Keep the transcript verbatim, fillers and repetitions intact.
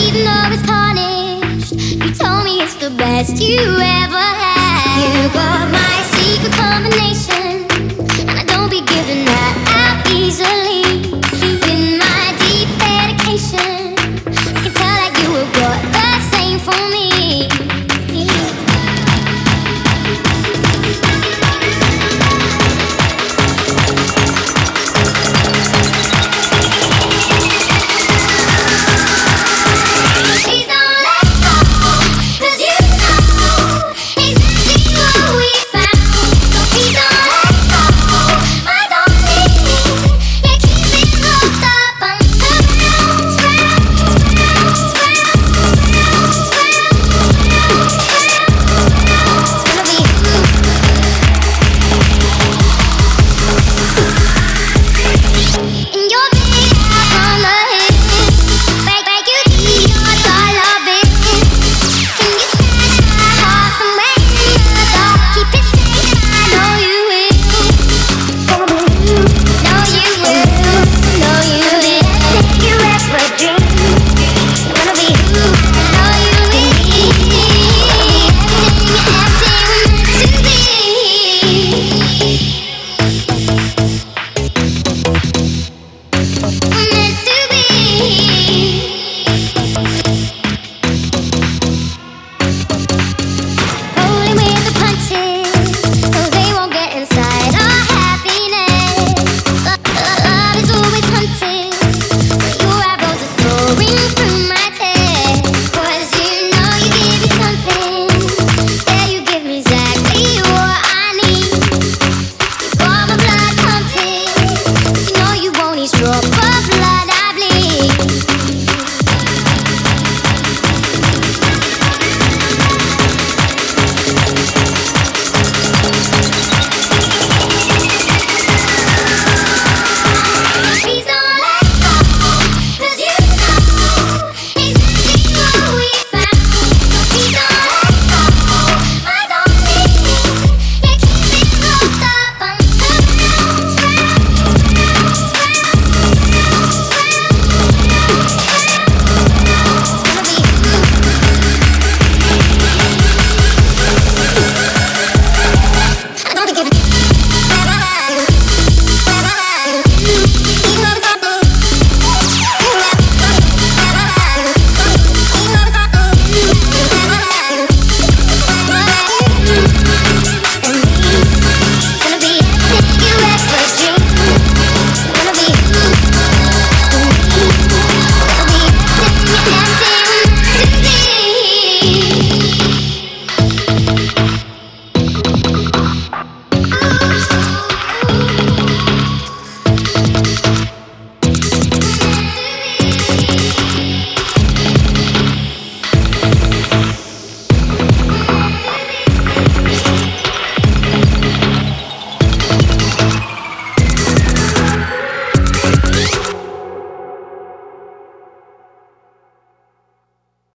even though it's tarnished. You told me it's the best you ever had. You got my secret combination, and I don't be giving that out easily. With my deep dedication, I can tell that you would got the same for me.